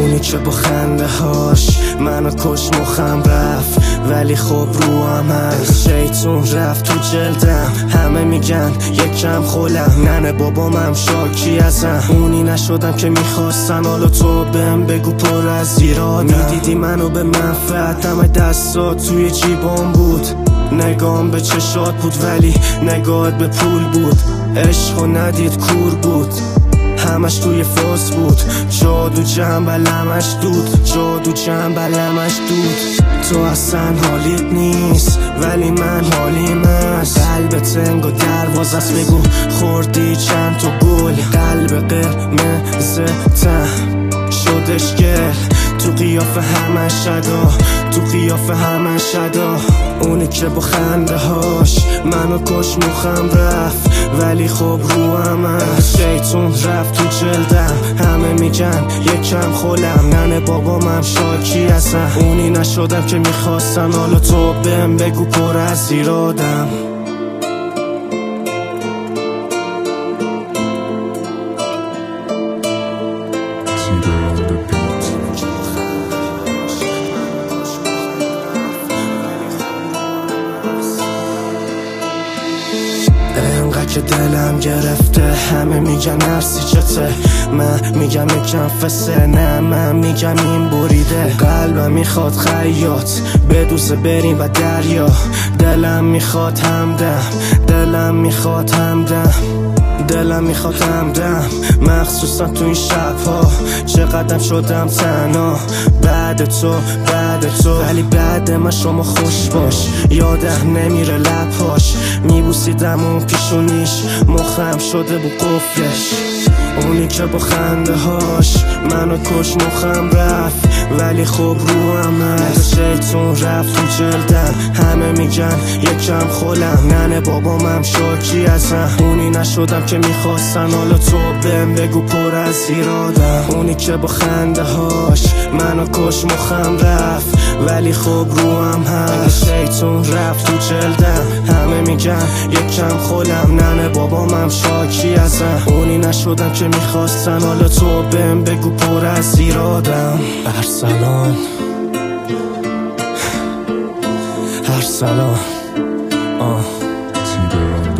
اونی که با خنده هاش منو کش مخم رفت، ولی خب رو هم هست. شیطون رفت تو جلدم، همه میگن یکم خولم، ننه بابامم شاکی ازم. اونی نشدم که میخواستن، حالا تو بهم بگو پر از ایرادم. میدیدی منو به منفعت، همه دستات توی جیبام بود. نگام به چشات بود ولی نگاهت به پول بود. عشقو ندید کور بود، همش توی فاس بود. جادو جنبلمش دود، جادو جنبلمش دود. تو اصلا حالیت نیست ولی من حالیم است. قلب تنگ و دروازه است، بگو خوردی چند تا گل. قلب قرمز ته شدش گل، تو قیافه همه شدا، تو قیافه همه شدا. اونی که با خنده هاش منو کش مخم رفت، ولی خب رو هم هست. شیطون رفت تو جلدم، همه میگن یکم خولم، ننه بابامم شاکی ازم. اونی نشدم که میخواستن، حالا تو بهم بگو پر از ایرادم. انقدر که دلم گرفته، همه میگن ارسی چته، من میگم یکم فسه، نه من میگم این بریده. قلبم میخواد خیاط بدوزه بریم و دریا، دلم میخواد همدم، دلم میخواد همدم، دلم میخواد همدم. مخصوصا تو این شبها چقدرم شدم تنها، بعد تو بعد تو، ولی بعد من شما خوش باش. یادم نمیره لبهاش، میبوسیدم اون پیشونیش، مخم شده بود قفلش. اونی که با خنده هاش منو کش مخم رفت، ولی خب رو هم هست. شیطون رفت تو جلدم، همه میگن یکم خولم، ننه بابامم شاکی ازم. اونی نشدم که میخواستن، حالا تو بهم بگو پر از ایرادم. اونی که با خنده هاش منو کش مخم رفت، ولی خب رو هم هست. شیطون رفت تو جلدم، همه میگن یکم خولم، ننه بابامم شاکی ازم. اونی نشدم که میخواستن، حالا تو بهم بگو پر از ایرادم. ارسلان ارسلان